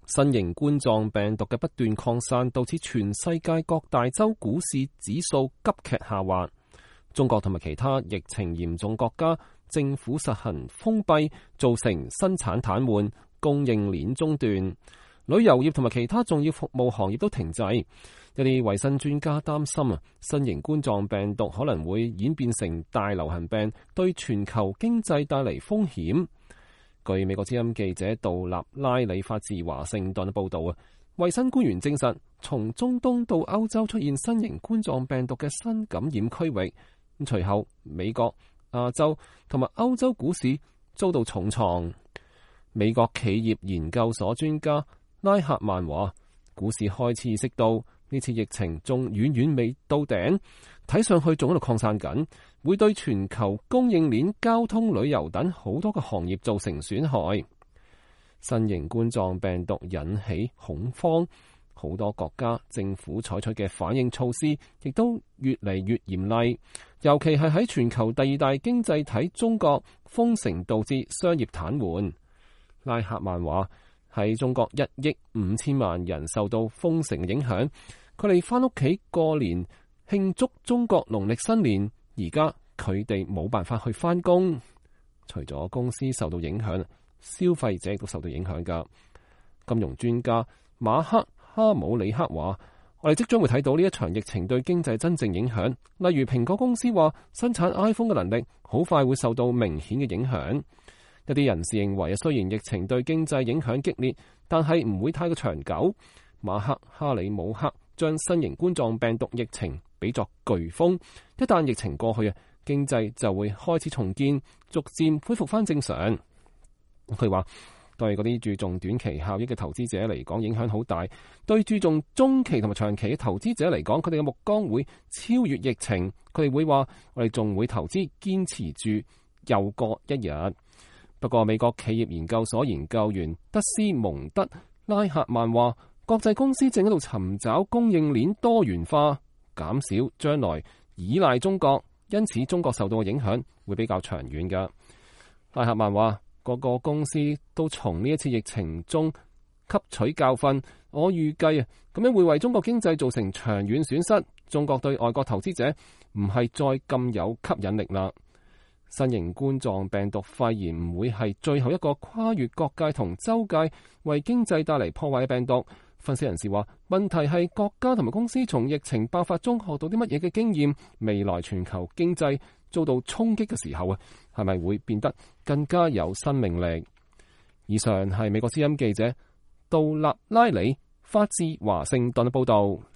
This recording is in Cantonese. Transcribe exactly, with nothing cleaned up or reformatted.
新型冠狀病毒嘅不斷擴散，導致全世界各大洲股市指數急劇下滑。中國同埋其他疫情嚴重國家政府實行封閉，造成生產癱瘓、供應鏈中斷。旅遊業同埋其他重要服務行業都停滯。一啲衛生專家擔心啊，新型冠狀病毒可能會演變成大流行病，對全球經濟帶嚟風險。據美國之音記者杜立拉里發自華盛頓嘅報道啊，衛生官員證實，從中東到歐洲出現新型冠狀病毒嘅新感染區域。咁隨後，美國、亞洲同埋歐洲股市遭到重創。美國企業研究所專家拉赫曼話，股市開始意識到呢次疫情仲遠遠未到頂，睇上去仲喺度擴散緊，會對全球供應鏈、交通、旅遊等好多個行業造成損害。新型冠狀病毒引起恐慌，好多國家政府採取嘅反應措施亦都越嚟越嚴厲，尤其係喺全球第二大經濟體中國，封城導致商業癱瘓。拉赫曼話，喺中國一億五千萬人受到封城嘅影響，佢哋翻屋企過年慶祝中國農曆新年，而家佢哋冇辦法去翻工。除咗公司受到影響，消費者亦都受到影響噶。金融專家馬克哈姆里克話，我哋即將會睇到呢一場疫情對經濟真正影響，例如蘋果公司話生產 iPhone 嘅能力好快會受到明顯嘅影響。一啲人士認為，雖然疫情對經濟影響激烈，但係唔會太過長久。馬克哈里姆克將新型冠狀病毒疫情比作颶風，一旦疫情過去啊，經濟就會開始重建，逐漸恢復翻正常。佢話，對嗰啲注重短期效益嘅投資者嚟講，影響好大；對注重中期同埋長期嘅投資者嚟講，佢哋嘅目光會超越疫情。佢哋會話，我哋仲會投資堅持住又過一日。不過，美國企業研究所研究員德斯蒙德拉赫曼話，國際公司正喺度尋找供應鏈多元化，減少將來依賴中國，因此中國受到嘅影響會比較長遠㗎。拉赫曼話，各個公司都從呢一次疫情中吸取教訓，我預計啊，咁樣會為中國經濟造成長遠損失。中國對外國投資者唔係再咁有吸引力啦。新型冠狀病毒肺炎唔會係最後一個跨越國界同州界為經濟帶嚟破壞嘅病毒。分析人士話，問題係國家同埋公司從疫情爆發中學到啲乜嘢嘅經驗，未來全球經濟遭到衝擊嘅時候啊，係咪會變得更加有生命力？以上係美國之音記者杜立拉里發自華盛頓嘅報道。